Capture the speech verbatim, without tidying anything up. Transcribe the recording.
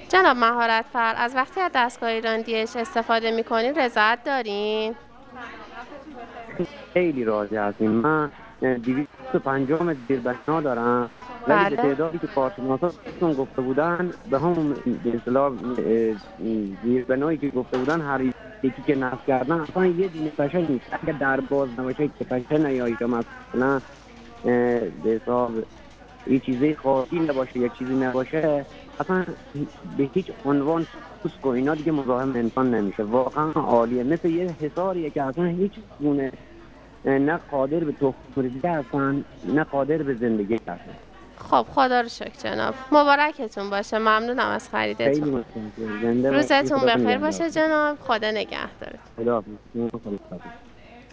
جناب مهارت فر، از وقتی از دستگاه ایران دی اچ استفاده میکنین رضایت دارین؟ خیلی راضی هستیم. من دویست و پنجاه زیربنا دارم، ولی به بله. تعدادی که کارشناسا بهتون گفته بودن به همون به اصطلاح زیربنایی که گفته بودن هر یکی که نصب کردن اصلا یه دونه پشه نیست. اگر در باز نباشه که پشه نیایی یا مثلا به حساب یه چیزی خاصی نباشه یا چیزی نباشه، اصلا به هیچ عنوان پوست و اینا دیگه مزاحم انسان نمیشه. واقعا عالیه، مثل یه حصاریه که اصلا هیچ گونه نه قادر به تخم‌ریزی هستن نه قادر به زندگی هستن. خب خدا رو شکر جناب، مبارکتون باشه، ممنونم از خریدتون. خیلی متشکرم. زنده باشی. روزتون خدا بخیر نگهدار. باشه جناب، خدا نگهدارتون. خدا حافظ. خدا حافظ.